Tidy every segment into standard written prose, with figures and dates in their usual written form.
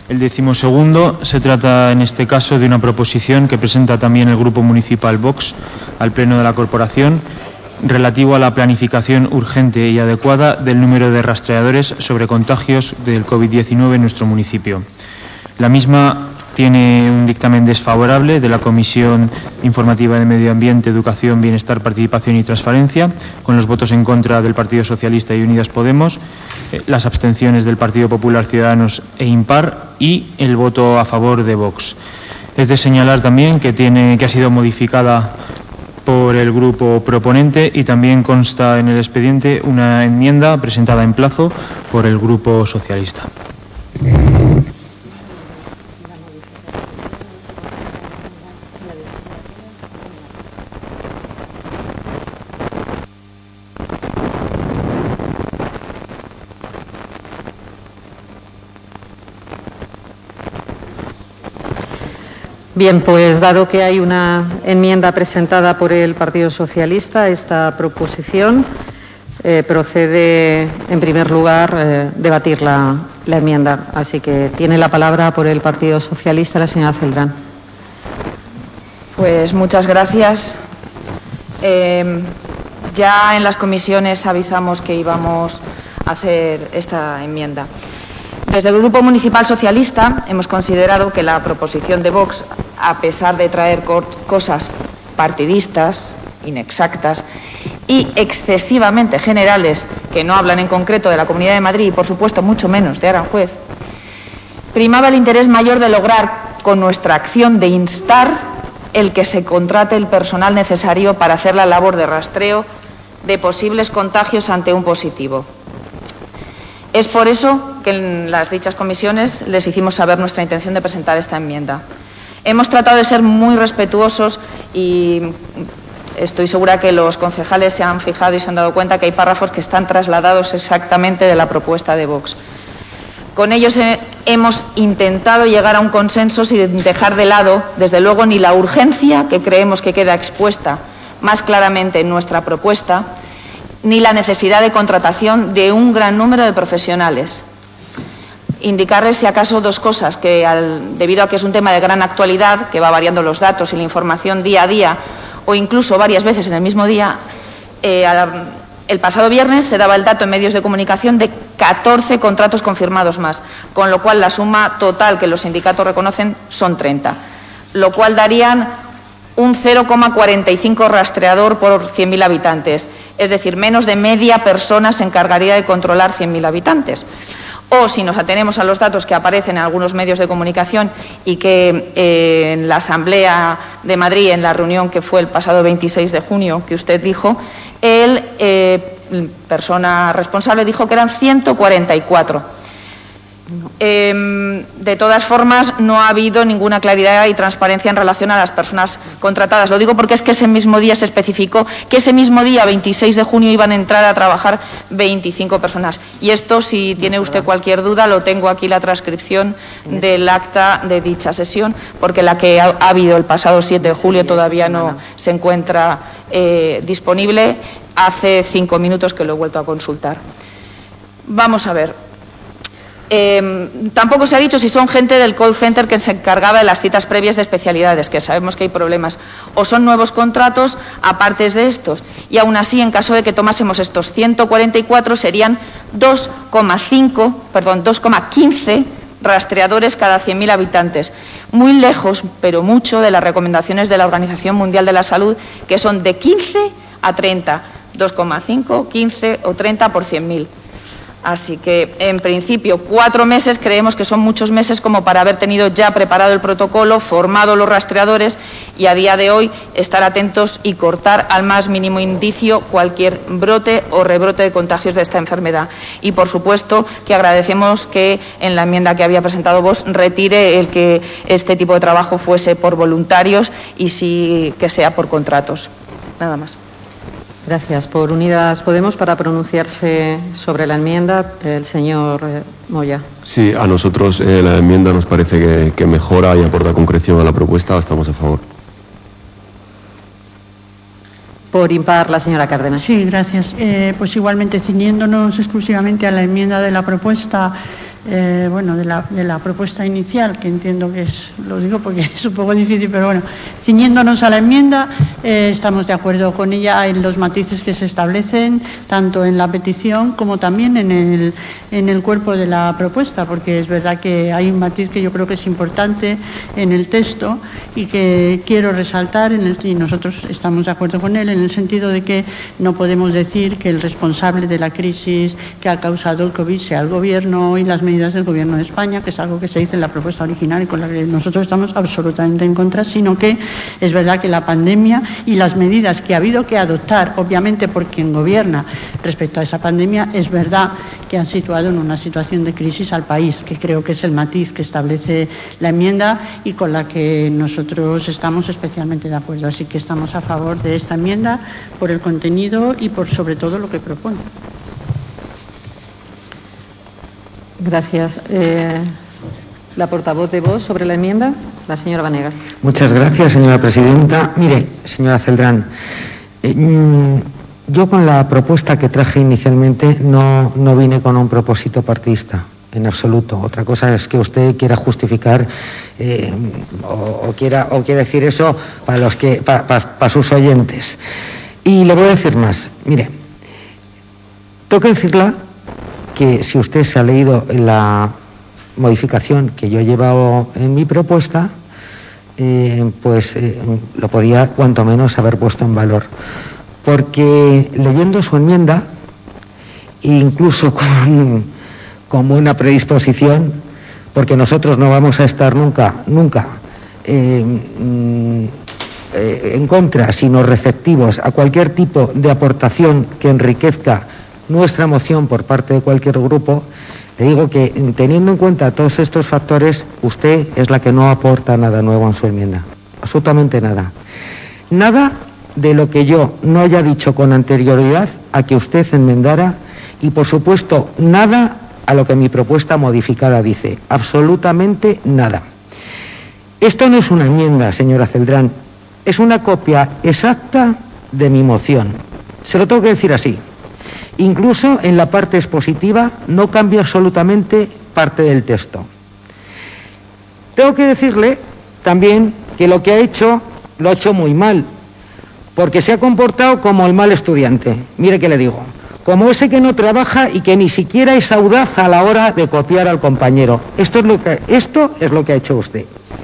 El 12º se trata en este caso de una proposición que presenta también el Grupo Municipal Vox al Pleno de la Corporación relativo a la planificación urgente y adecuada del número de rastreadores sobre contagios del COVID-19 en nuestro municipio. La misma tiene un dictamen desfavorable de la Comisión Informativa de Medio Ambiente, Educación, Bienestar, Participación y Transparencia, con los votos en contra del Partido Socialista y Unidas Podemos, las abstenciones del Partido Popular, Ciudadanos e Impar y el voto a favor de Vox. Es de señalar también que ha sido modificada por el grupo proponente y también consta en el expediente una enmienda presentada en plazo por el Grupo Socialista. Bien, pues dado que hay una enmienda presentada por el Partido Socialista, esta proposición procede, en primer lugar, debatir la enmienda. Así que tiene la palabra por el Partido Socialista la señora Celdrán. Pues muchas gracias. Ya en las comisiones avisamos que íbamos a hacer esta enmienda. Desde el Grupo Municipal Socialista hemos considerado que la proposición de Vox, a pesar de traer cosas partidistas, inexactas y excesivamente generales, que no hablan en concreto de la Comunidad de Madrid y, por supuesto, mucho menos de Aranjuez, primaba el interés mayor de lograr, con nuestra acción de instar, el que se contrate el personal necesario para hacer la labor de rastreo de posibles contagios ante un positivo. Es por eso que en las dichas comisiones les hicimos saber nuestra intención de presentar esta enmienda. Hemos tratado de ser muy respetuosos y estoy segura que los concejales se han fijado y se han dado cuenta que hay párrafos que están trasladados exactamente de la propuesta de Vox. Con ellos hemos intentado llegar a un consenso sin dejar de lado, desde luego, ni la urgencia, que creemos que queda expuesta más claramente en nuestra propuesta, ni la necesidad de contratación de un gran número de profesionales. Indicarles, si acaso, dos cosas, que debido a que es un tema de gran actualidad, que va variando los datos y la información día a día, o incluso varias veces en el mismo día, el pasado viernes se daba el dato en medios de comunicación de 14 contratos confirmados más, con lo cual la suma total que los sindicatos reconocen son 30, lo cual darían un 0,45 rastreador por 100.000 habitantes, es decir, menos de media persona se encargaría de controlar 100.000 habitantes. O, si nos atenemos a los datos que aparecen en algunos medios de comunicación y que en la Asamblea de Madrid, en la reunión que fue el pasado 26 de junio, que usted dijo, persona responsable dijo que eran 144. De todas formas, no ha habido ninguna claridad y transparencia en relación a las personas contratadas. Lo digo porque es que ese mismo día se especificó que ese mismo día, 26 de junio, iban a entrar a trabajar 25 personas. Y esto, si tiene usted cualquier duda, lo tengo aquí la transcripción del acta de dicha sesión, porque la que ha habido el pasado 7 de julio todavía no se encuentra disponible. Hace 5 minutos que lo he vuelto a consultar. Vamos a ver. Tampoco se ha dicho si son gente del call center que se encargaba de las citas previas de especialidades, que sabemos que hay problemas, o son nuevos contratos aparte de estos. Y aún así, en caso de que tomásemos estos 144, serían 2,15 rastreadores cada 100.000 habitantes. Muy lejos, pero mucho, de las recomendaciones de la Organización Mundial de la Salud, que son de 15 a 30, 2,5, 15 o 30 por 100.000. Así que, en principio, 4 meses creemos que son muchos meses como para haber tenido ya preparado el protocolo, formado los rastreadores y a día de hoy estar atentos y cortar al más mínimo indicio cualquier brote o rebrote de contagios de esta enfermedad. Y, por supuesto, que agradecemos que en la enmienda que había presentado Vox retire el que este tipo de trabajo fuese por voluntarios y sí que sea por contratos. Nada más. Gracias. Por Unidas Podemos, para pronunciarse sobre la enmienda, el señor Moya. Sí, a nosotros la enmienda nos parece que mejora y aporta concreción a la propuesta. Estamos a favor. Por Impar, la señora Cárdenas. Sí, gracias. Pues igualmente, ciñéndonos exclusivamente a la enmienda de la propuesta, bueno, de la propuesta inicial, que entiendo que es, lo digo porque es un poco difícil, pero bueno, ciñéndonos a la enmienda, estamos de acuerdo con ella en los matices que se establecen, tanto en la petición como también en el cuerpo de la propuesta, porque es verdad que hay un matiz que yo creo que es importante en el texto y que quiero resaltar, y nosotros estamos de acuerdo con él, en el sentido de que no podemos decir que el responsable de la crisis que ha causado el COVID sea el Gobierno y las medidas del Gobierno de España, que es algo que se dice en la propuesta original y con la que nosotros estamos absolutamente en contra, sino que es verdad que la pandemia y las medidas que ha habido que adoptar, obviamente por quien gobierna respecto a esa pandemia, es verdad que han situado en una situación de crisis al país, que creo que es el matiz que establece la enmienda y con la que nosotros estamos especialmente de acuerdo. Así que estamos a favor de esta enmienda por el contenido y por sobre todo lo que propone. Gracias. La portavoz de Vox sobre la enmienda, la señora Vanegas. Muchas gracias, señora presidenta. Mire, señora Celdrán, yo con la propuesta que traje inicialmente no vine con un propósito partidista, en absoluto. Otra cosa es que usted quiera justificar o quiera decir eso para sus oyentes. Y le voy a decir más. Mire, tengo que decirle que si usted se ha leído la modificación que yo he llevado en mi propuesta, lo podía cuanto menos haber puesto en valor. Porque leyendo su enmienda, incluso con buena predisposición, porque nosotros no vamos a estar nunca en contra, sino receptivos a cualquier tipo de aportación que enriquezca nuestra moción por parte de cualquier grupo, le digo que teniendo en cuenta todos estos factores, usted es la que no aporta nada nuevo en su enmienda, absolutamente nada. Nada de lo que yo no haya dicho con anterioridad a que usted enmendara y, por supuesto, nada a lo que mi propuesta modificada dice, absolutamente nada. Esto no es una enmienda, señora Celdrán, es una copia exacta de mi moción. Se lo tengo que decir así. Incluso en la parte expositiva no cambia absolutamente parte del texto. Tengo que decirle también que lo que ha hecho, lo ha hecho muy mal, porque se ha comportado como el mal estudiante. Mire qué le digo, como ese que no trabaja y que ni siquiera es audaz a la hora de copiar al compañero. Esto es lo que ha hecho usted.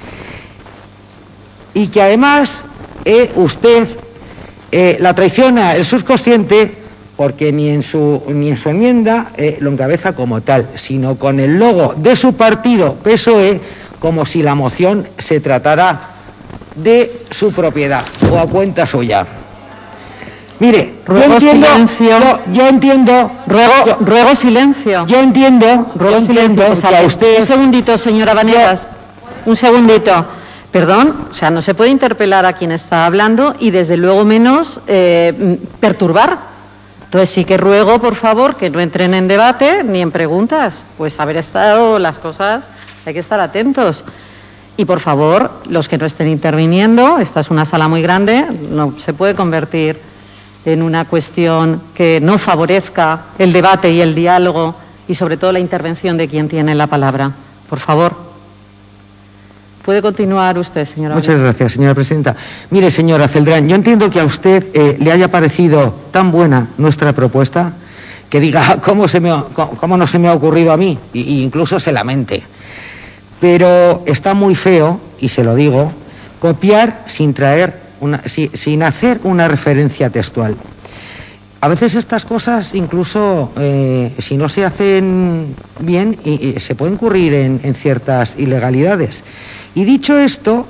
Y que además usted la traiciona el subconsciente, porque ni en su enmienda lo encabeza como tal, sino con el logo de su partido, PSOE, como si la moción se tratara de su propiedad o a cuenta suya. Mire, ruego silencio. Yo entiendo... Ruego silencio. Yo entiendo que a usted... Un segundito, señora Vanegas. Un segundito. Perdón, o sea, no se puede interpelar a quien está hablando y desde luego menos perturbar. Entonces sí que ruego, por favor, que no entren en debate ni en preguntas. Pues haber estado las cosas, hay que estar atentos. Y por favor, los que no estén interviniendo, esta es una sala muy grande, no se puede convertir en una cuestión que no favorezca el debate y el diálogo y sobre todo la intervención de quien tiene la palabra. Por favor. Puede continuar usted, señora. Muchas gracias, señora presidenta. Mire, señora Celdrán, yo entiendo que a usted le haya parecido tan buena nuestra propuesta que diga cómo no se me ha ocurrido a mí, e incluso se lamente. Pero está muy feo, y se lo digo, copiar sin hacer una referencia textual. A veces estas cosas, incluso si no se hacen bien, se puede incurrir en ciertas ilegalidades. Y dicho esto,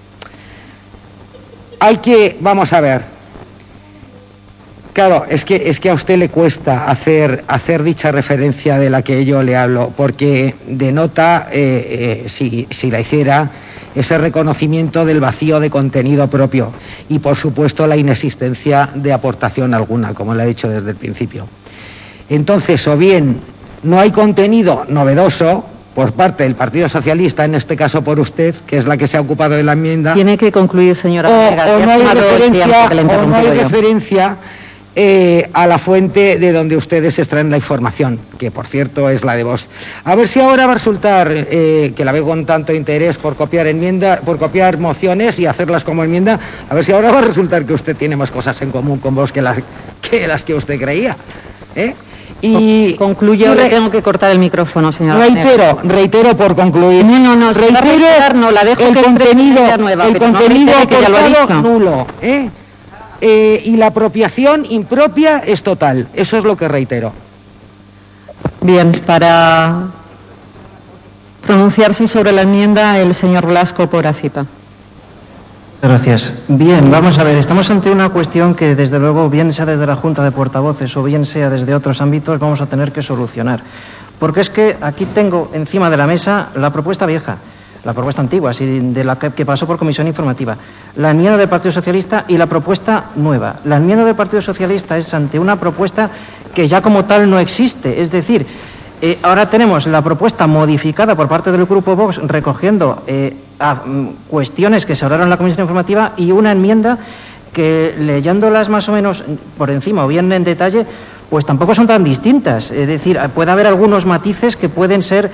vamos a ver, claro, es que a usted le cuesta hacer dicha referencia de la que yo le hablo, porque denota, si la hiciera, ese reconocimiento del vacío de contenido propio y, por supuesto, la inexistencia de aportación alguna, como le he dicho desde el principio. Entonces, o bien no hay contenido novedoso por parte del Partido Socialista, en este caso por usted, que es la que se ha ocupado de la enmienda. Tiene que concluir, señora. O no hay referencia a la fuente de donde ustedes extraen la información, que por cierto es la de Vox. A ver si ahora va a resultar, que la veo con tanto interés por copiar mociones y hacerlas como enmienda, a ver si ahora va a resultar que usted tiene más cosas en común con Vox que las que usted creía. Y concluyo, le tengo que cortar el micrófono, señora. Reitero por concluir. No, reitero no, la dejo el que contenido, nueva, el contenido no que ya lo ha dicho. nulo, y la apropiación impropia es total. Eso es lo que reitero. Bien, para pronunciarse sobre la enmienda, el señor Blasco por ACIPA. Gracias. Bien, vamos a ver, estamos ante una cuestión que desde luego, bien sea desde la Junta de Portavoces o bien sea desde otros ámbitos, vamos a tener que solucionar. Porque es que aquí tengo encima de la mesa la propuesta vieja, la propuesta antigua, así de la que pasó por comisión informativa, la enmienda del Partido Socialista y la propuesta nueva. La enmienda del Partido Socialista es ante una propuesta que ya como tal no existe, es decir, ahora tenemos la propuesta modificada por parte del Grupo Vox recogiendo cuestiones que se hablaron en la comisión informativa y una enmienda que, leyéndolas más o menos por encima o bien en detalle, pues tampoco son tan distintas. Es decir, puede haber algunos matices que pueden ser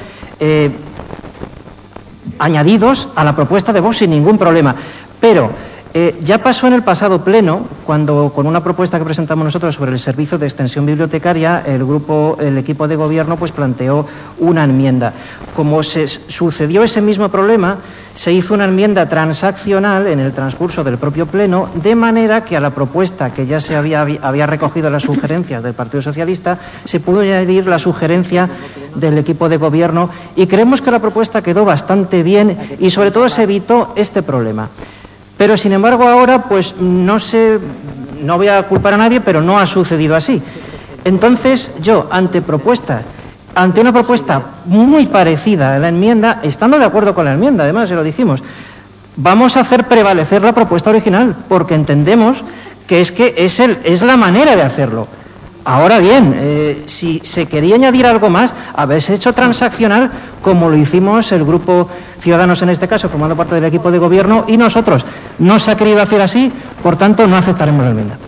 añadidos a la propuesta de Vox sin ningún problema. Pero ya pasó en el pasado pleno, cuando con una propuesta que presentamos nosotros sobre el servicio de extensión bibliotecaria, el equipo de gobierno pues planteó una enmienda. Como se sucedió ese mismo problema, se hizo una enmienda transaccional en el transcurso del propio pleno, de manera que a la propuesta que ya se había recogido las sugerencias del Partido Socialista, se pudo añadir la sugerencia del equipo de gobierno y creemos que la propuesta quedó bastante bien y sobre todo se evitó este problema. Pero, sin embargo, ahora, pues no voy a culpar a nadie, pero no ha sucedido así. Entonces, yo, ante una propuesta muy parecida a la enmienda, estando de acuerdo con la enmienda, además, se lo dijimos, vamos a hacer prevalecer la propuesta original, porque entendemos que es la manera de hacerlo. Ahora bien, si se quería añadir algo más, haberse hecho transaccional como lo hicimos el Grupo Ciudadanos en este caso, formando parte del equipo de gobierno, y nosotros. No se ha querido hacer así, por tanto no aceptaremos la enmienda.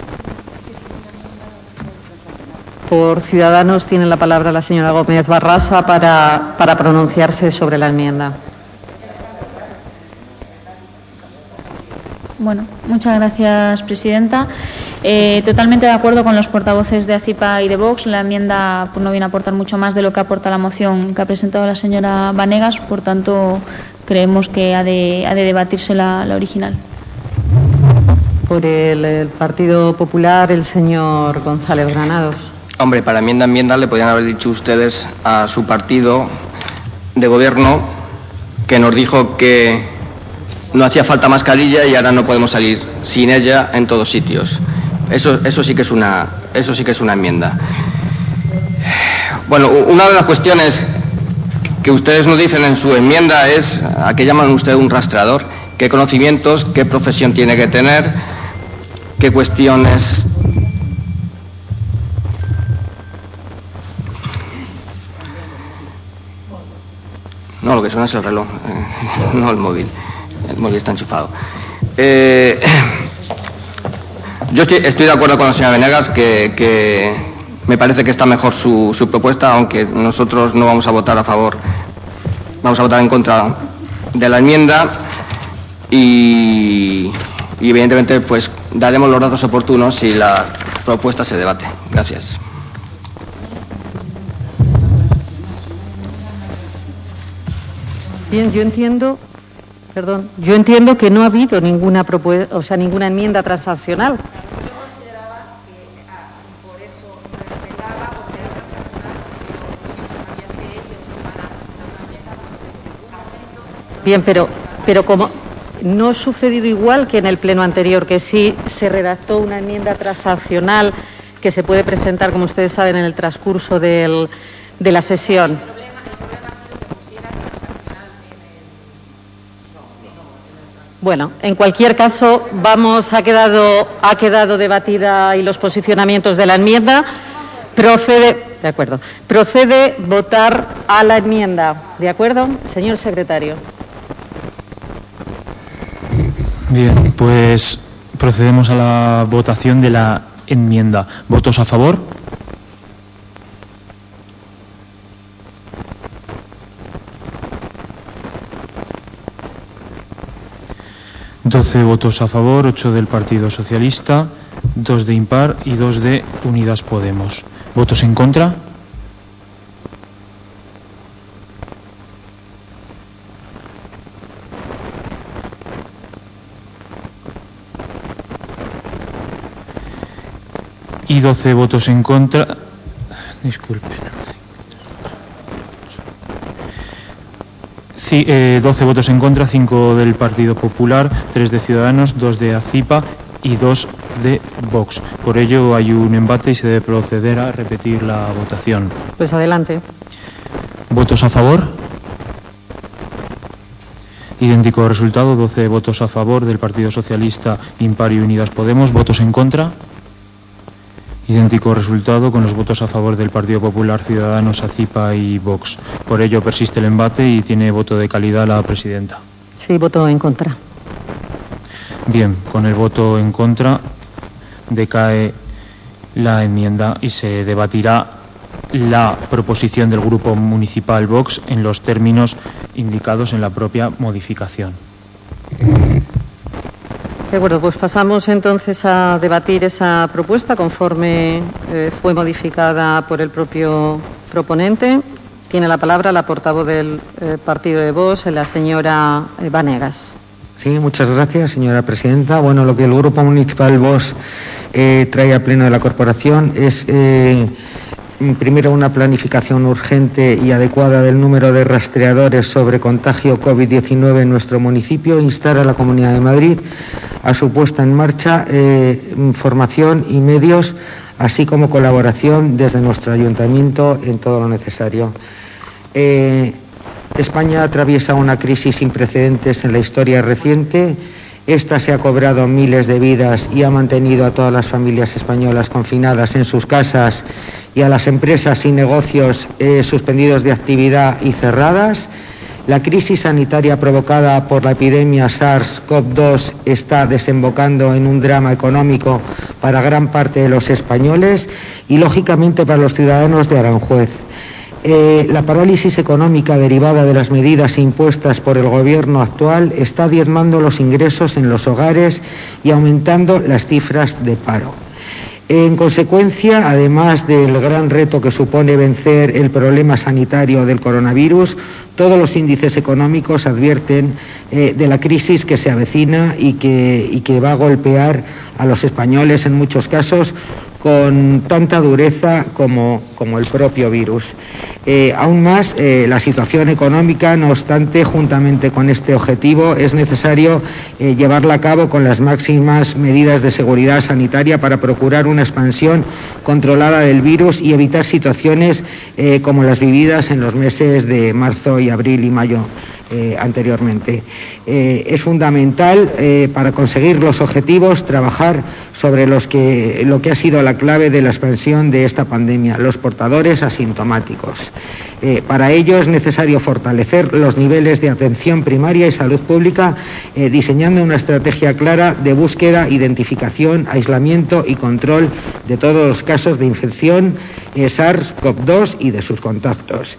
Por Ciudadanos tiene la palabra la señora Gómez Barrasa para pronunciarse sobre la enmienda. Bueno, muchas gracias, presidenta. Totalmente de acuerdo con los portavoces de ACIPA y de Vox. La enmienda pues, no viene a aportar mucho más de lo que aporta la moción que ha presentado la señora Banegas. Por tanto, creemos que ha de debatirse la original. Por el Partido Popular, el señor González Granados. Hombre, para enmienda le podían haber dicho ustedes a su partido de gobierno que nos dijo que no hacía falta mascarilla y ahora no podemos salir sin ella en todos sitios. Eso sí que es una enmienda. Bueno, una de las cuestiones que ustedes nos dicen en su enmienda es a qué llaman ustedes un rastreador, qué conocimientos, qué profesión tiene que tener, qué cuestiones. No, lo que suena es el reloj, no el móvil. El móvil está enchufado. Yo estoy de acuerdo con la señora Venegas que me parece que está mejor su propuesta, aunque nosotros no vamos a votar a favor, vamos a votar en contra de la enmienda y evidentemente pues daremos los datos oportunos si la propuesta se debate. Gracias. Bien, yo entiendo que no ha habido ninguna propuesta, o sea, ninguna enmienda transaccional. Yo consideraba que por eso respetaba, porque era transaccional, pero sabías que ellos van a presentar una enmienda. Bien, pero como no ha sucedido igual que en el pleno anterior, que sí se redactó una enmienda transaccional que se puede presentar, como ustedes saben, en el transcurso de la sesión. Bueno, en cualquier caso, ha quedado debatida y los posicionamientos de la enmienda. Procede votar a la enmienda. ¿De acuerdo? Señor secretario. Bien, pues procedemos a la votación de la enmienda. ¿Votos a favor? ¿12 votos a favor, 8 del Partido Socialista, 2 de impar y 2 de Unidas Podemos? ¿Votos en contra? Y 12 votos en contra. Disculpen. 12 votos en contra, 5 del Partido Popular, 3 de Ciudadanos, 2 de ACIPA y 2 de Vox. Por ello hay un empate y se debe proceder a repetir la votación. Pues adelante. ¿Votos a favor? Idéntico resultado, 12 votos a favor del Partido Socialista, impar y Unidas Podemos. ¿Votos en contra? Idéntico resultado con los votos a favor del Partido Popular, Ciudadanos, ACIPA y Vox. Por ello persiste el embate y tiene voto de calidad la presidenta. Sí, voto en contra. Bien, con el voto en contra decae la enmienda y se debatirá la proposición del Grupo Municipal Vox en los términos indicados en la propia modificación. De acuerdo, pues pasamos entonces a debatir esa propuesta conforme fue modificada por el propio proponente. Tiene la palabra la portavoz del partido de Vox, la señora Banegas. Sí, muchas gracias, señora presidenta. Bueno, lo que el Grupo Municipal Vox trae al Pleno de la Corporación es primero una planificación urgente y adecuada del número de rastreadores sobre contagio COVID-19 en nuestro municipio, instar a la Comunidad de Madrid a su puesta en marcha, formación y medios, así como colaboración desde nuestro ayuntamiento en todo lo necesario. España atraviesa una crisis sin precedentes en la historia reciente. Esta se ha cobrado miles de vidas y ha mantenido a todas las familias españolas confinadas en sus casas y a las empresas y negocios suspendidos de actividad y cerradas. La crisis sanitaria provocada por la epidemia SARS-CoV-2 está desembocando en un drama económico para gran parte de los españoles y, lógicamente, para los ciudadanos de Aranjuez. La parálisis económica derivada de las medidas impuestas por el Gobierno actual está diezmando los ingresos en los hogares y aumentando las cifras de paro. En consecuencia, además del gran reto que supone vencer el problema sanitario del coronavirus, todos los índices económicos advierten de la crisis que se avecina y que va a golpear a los españoles en muchos casos con tanta dureza como el propio virus. Aún más, la situación económica, no obstante, juntamente con este objetivo, es necesario llevarla a cabo con las máximas medidas de seguridad sanitaria para procurar una expansión controlada del virus y evitar situaciones como las vividas en los meses de marzo y abril y mayo anteriormente. Es fundamental para conseguir los objetivos trabajar sobre lo que ha sido la clave de la expansión de esta pandemia, los portadores asintomáticos. Para ello es necesario fortalecer los niveles de atención primaria y salud pública, diseñando una estrategia clara de búsqueda, identificación, aislamiento y control de todos los casos de infección SARS-CoV-2 y de sus contactos.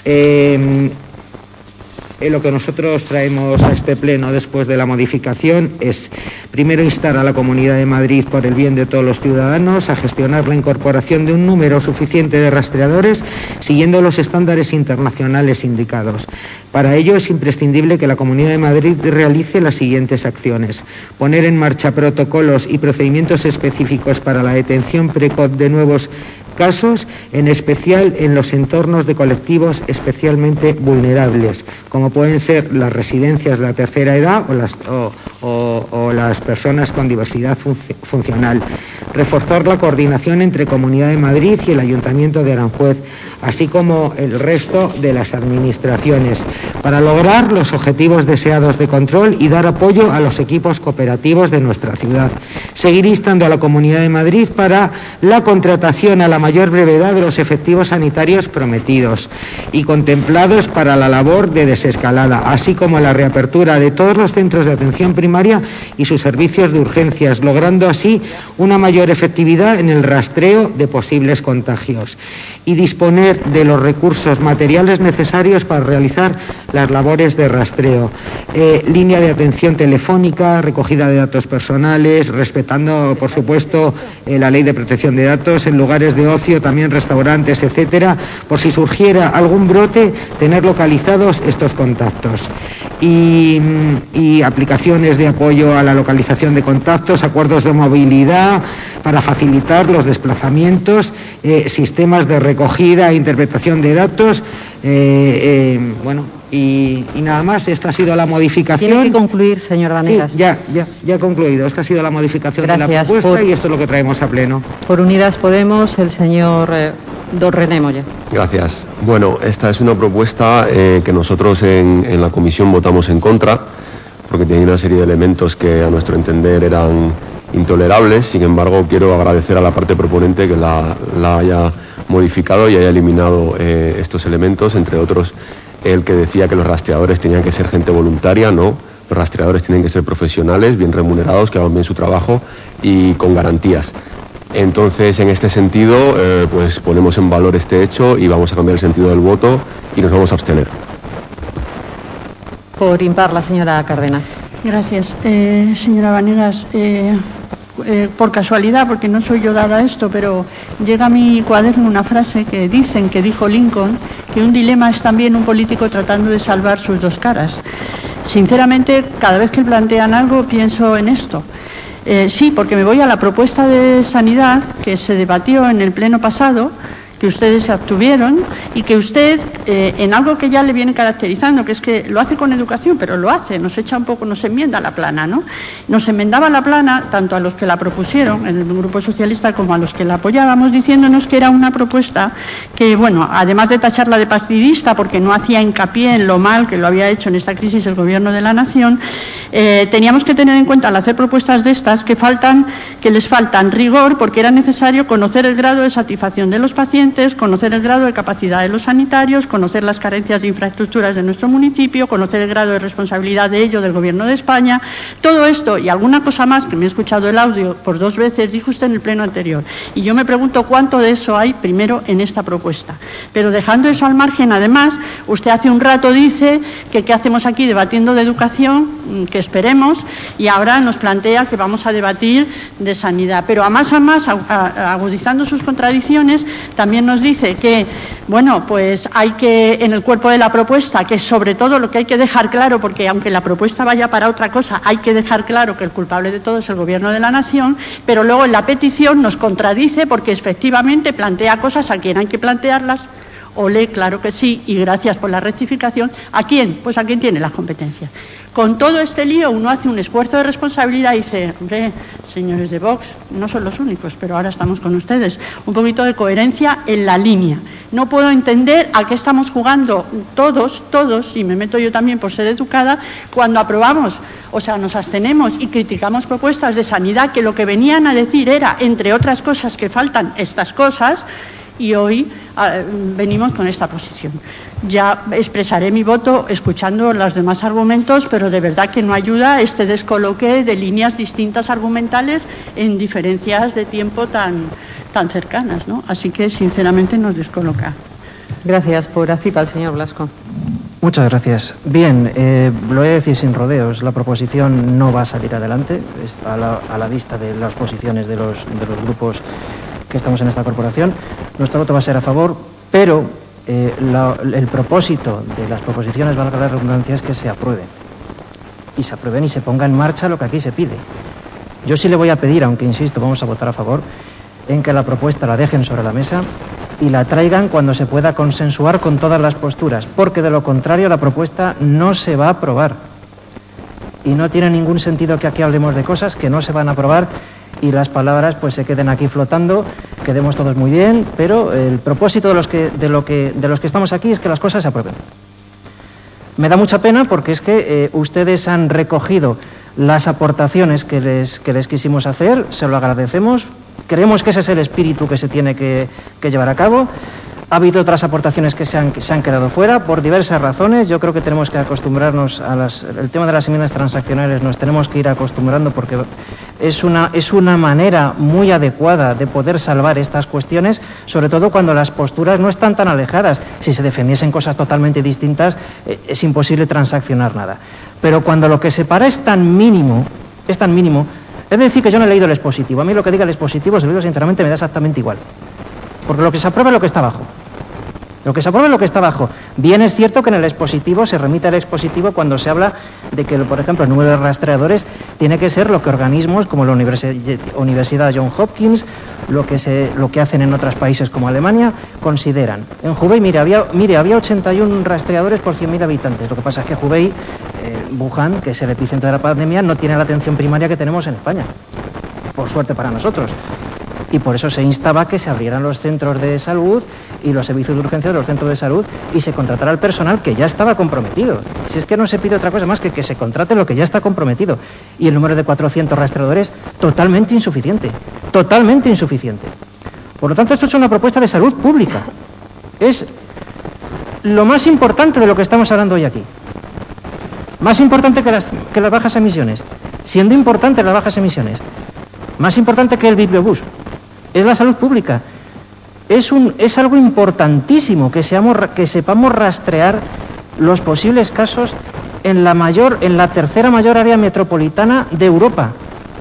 Lo que nosotros traemos a este pleno después de la modificación es, primero, instar a la Comunidad de Madrid, por el bien de todos los ciudadanos, a gestionar la incorporación de un número suficiente de rastreadores siguiendo los estándares internacionales indicados. Para ello es imprescindible que la Comunidad de Madrid realice las siguientes acciones: poner en marcha protocolos y procedimientos específicos para la detención precoz de nuevos casos, en especial en los entornos de colectivos especialmente vulnerables, como pueden ser las residencias de la tercera edad o las personas con diversidad funcional. Reforzar la coordinación entre Comunidad de Madrid y el Ayuntamiento de Aranjuez, así como el resto de las administraciones, para lograr los objetivos deseados de control y dar apoyo a los equipos cooperativos de nuestra ciudad. Seguir instando a la Comunidad de Madrid para la contratación a la mayor brevedad de los efectivos sanitarios prometidos y contemplados para la labor de desescalada, así como la reapertura de todos los centros de atención primaria y sus servicios de urgencias, logrando así una mayor efectividad en el rastreo de posibles contagios y disponer de los recursos materiales necesarios para realizar las labores de rastreo. Línea de atención telefónica, recogida de datos personales, respetando, por supuesto, la ley de protección de datos en lugares de ocio, también restaurantes, etcétera, por si surgiera algún brote, tener localizados estos contactos. Y aplicaciones de apoyo a la localización de contactos, acuerdos de movilidad para facilitar los desplazamientos, sistemas de recogida e interpretación de datos, bueno, y nada más. Esta ha sido la modificación. Tiene que concluir, señor Vanegas. Sí, ya he concluido. Esta ha sido la modificación de la propuesta y esto es lo que traemos a pleno. Por Unidas Podemos, el señor don René Moya. Gracias. Bueno, esta es una propuesta que nosotros en la comisión votamos en contra, porque tiene una serie de elementos que a nuestro entender eran intolerables. Sin embargo, quiero agradecer a la parte proponente que la haya modificado y haya eliminado estos elementos, entre otros el que decía que los rastreadores tenían que ser gente voluntaria. No, los rastreadores tienen que ser profesionales, bien remunerados, que hagan bien su trabajo y con garantías. Entonces, en este sentido, pues ponemos en valor este hecho y vamos a cambiar el sentido del voto y nos vamos a abstener. Por impar, la señora Cárdenas. Gracias. Señora Vanegas, por casualidad, porque no soy yo dada a esto, pero llega a mi cuaderno una frase que dicen que dijo Lincoln, que un dilema es también un político tratando de salvar sus dos caras. Sinceramente, cada vez que plantean algo pienso en esto. Sí, porque me voy a la propuesta de sanidad que se debatió en el pleno pasado, que ustedes se abstuvieron y que usted, en algo que ya le viene caracterizando, que es que lo hace con educación, pero lo hace, nos echa un poco, nos enmienda la plana, ¿no? Nos enmendaba la plana, tanto a los que la propusieron, en el Grupo Socialista, como a los que la apoyábamos, diciéndonos que era una propuesta que, bueno, además de tacharla de partidista, porque no hacía hincapié en lo mal que lo había hecho en esta crisis el Gobierno de la Nación, teníamos que tener en cuenta al hacer propuestas de estas que les faltan rigor, porque era necesario conocer el grado de satisfacción de los pacientes, conocer el grado de capacidad de los sanitarios, conocer las carencias de infraestructuras de nuestro municipio, conocer el grado de responsabilidad de ello del Gobierno de España. Todo esto y alguna cosa más, que me he escuchado el audio por 2 veces, dijo usted en el pleno anterior. Y yo me pregunto cuánto de eso hay primero en esta propuesta. Pero dejando eso al margen, además, usted hace un rato dice que qué hacemos aquí debatiendo de educación, que esperemos, y ahora nos plantea que vamos a debatir de sanidad. Pero a más, agudizando sus contradicciones, también nos dice que, bueno, pues hay que, en el cuerpo de la propuesta, que sobre todo lo que hay que dejar claro, porque aunque la propuesta vaya para otra cosa, hay que dejar claro que el culpable de todo es el Gobierno de la Nación, pero luego en la petición nos contradice porque efectivamente plantea cosas a quien hay que plantearlas. Olé, claro que sí, y gracias por la rectificación. ¿A quién? Pues a quien tiene las competencias. Con todo este lío uno hace un esfuerzo de responsabilidad y dice, hombre, señores de Vox, no son los únicos, pero ahora estamos con ustedes, un poquito de coherencia en la línea. No puedo entender a qué estamos jugando todos, y me meto yo también por ser educada, cuando aprobamos, o sea, nos abstenemos y criticamos propuestas de sanidad que lo que venían a decir era, entre otras cosas, que faltan estas cosas, y hoy venimos con esta posición. Ya expresaré mi voto escuchando los demás argumentos, pero de verdad que no ayuda este descoloque de líneas distintas argumentales en diferencias de tiempo tan cercanas, ¿no? Así que, sinceramente, nos descoloca. Gracias. Por ACIPA, el señor Blasco. Muchas gracias. Bien, lo voy a decir sin rodeos. La proposición no va a salir adelante a la vista de las posiciones de los grupos que estamos en esta corporación. Nuestro voto va a ser a favor, pero el propósito de las proposiciones, valga la redundancia, es que se aprueben. Y se aprueben y se ponga en marcha lo que aquí se pide. Yo sí le voy a pedir, aunque insisto, vamos a votar a favor, en que la propuesta la dejen sobre la mesa y la traigan cuando se pueda consensuar con todas las posturas, porque de lo contrario la propuesta no se va a aprobar. Y no tiene ningún sentido que aquí hablemos de cosas que no se van a aprobar y las palabras pues se queden aquí flotando, quedemos todos muy bien, pero el propósito de los que estamos aquí es que las cosas se aprueben. Me da mucha pena porque es que ustedes han recogido las aportaciones que les quisimos hacer, se lo agradecemos, creemos que ese es el espíritu que se tiene que llevar a cabo. Ha habido otras aportaciones que se han quedado fuera por diversas razones. Yo creo que tenemos que acostumbrarnos el tema de las enmiendas transaccionales, nos tenemos que ir acostumbrando porque es una manera muy adecuada de poder salvar estas cuestiones, sobre todo cuando las posturas no están tan alejadas. Si se defendiesen cosas totalmente distintas, es imposible transaccionar nada. Pero cuando lo que separa es tan mínimo, es decir, que yo no he leído el expositivo. A mí lo que diga el expositivo, se lo digo sinceramente, me da exactamente igual. Porque lo que se aprueba es lo que está abajo. Lo que se aprueba es lo que está abajo. Bien es cierto que en el expositivo se remite al expositivo cuando se habla de que, por ejemplo, el número de rastreadores tiene que ser lo que organismos como la Universidad Johns Hopkins, lo que hacen en otros países como Alemania, consideran. En Hubei, había 81 rastreadores por 100.000 habitantes. Lo que pasa es que Hubei, Wuhan, que es el epicentro de la pandemia, no tiene la atención primaria que tenemos en España. Por suerte para nosotros. Y por eso se instaba que se abrieran los centros de salud y los servicios de urgencia de los centros de salud y se contratara al personal que ya estaba comprometido. Si es que no se pide otra cosa más que se contrate lo que ya está comprometido. Y el número de 400 rastreadores, totalmente insuficiente. Totalmente insuficiente. Por lo tanto, esto es una propuesta de salud pública. Es lo más importante de lo que estamos hablando hoy aquí. Más importante que las bajas emisiones. Siendo importantes las bajas emisiones. Más importante que el bibliobús. Es la salud pública. Es algo importantísimo que sepamos rastrear los posibles casos en la tercera mayor área metropolitana de Europa,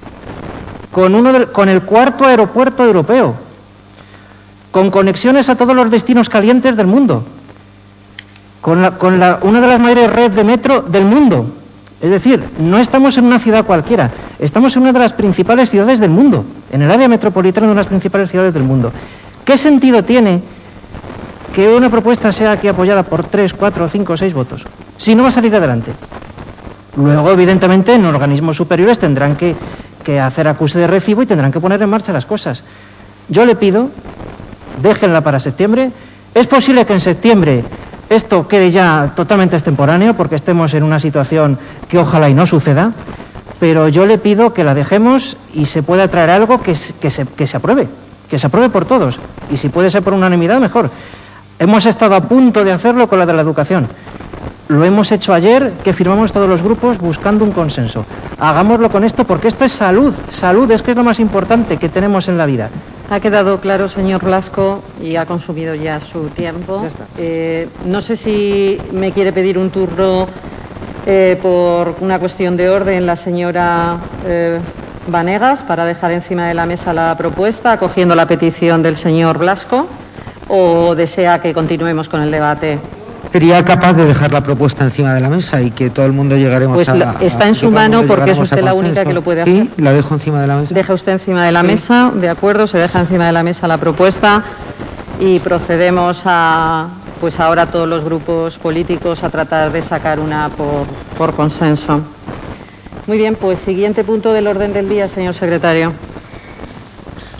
con el cuarto aeropuerto europeo, con conexiones a todos los destinos calientes del mundo, con una de las mayores redes de metro del mundo. Es decir, no estamos en una ciudad cualquiera, estamos en una de las principales ciudades del mundo, en el área metropolitana de una de las principales ciudades del mundo. ¿Qué sentido tiene que una propuesta sea aquí apoyada por 3, 4, 5, 6 votos, si no va a salir adelante? Luego, evidentemente, en organismos superiores tendrán que hacer acuse de recibo y tendrán que poner en marcha las cosas. Yo le pido, déjenla para septiembre. Es posible que en septiembre esto quede ya totalmente extemporáneo porque estemos en una situación que ojalá y no suceda, pero yo le pido que la dejemos y se pueda traer algo que se apruebe por todos, y si puede ser por unanimidad, mejor. Hemos estado a punto de hacerlo con la de la educación. Lo hemos hecho ayer, que firmamos todos los grupos buscando un consenso. Hagámoslo con esto porque esto es salud, es que es lo más importante que tenemos en la vida. Ha quedado claro, señor Blasco, y ha consumido ya su tiempo. No sé si me quiere pedir un turno por una cuestión de orden la señora Vanegas para dejar encima de la mesa la propuesta, acogiendo la petición del señor Blasco, o desea que continuemos con el debate. Sería capaz de dejar la propuesta encima de la mesa y que todo el mundo llegaremos pues está en su mano porque es usted la única que lo puede hacer. Sí, la dejo encima de la mesa. Deja usted encima de la mesa, de acuerdo, se deja encima de la mesa la propuesta y procedemos pues ahora todos los grupos políticos a tratar de sacar una por consenso. Muy bien, pues siguiente punto del orden del día, señor secretario.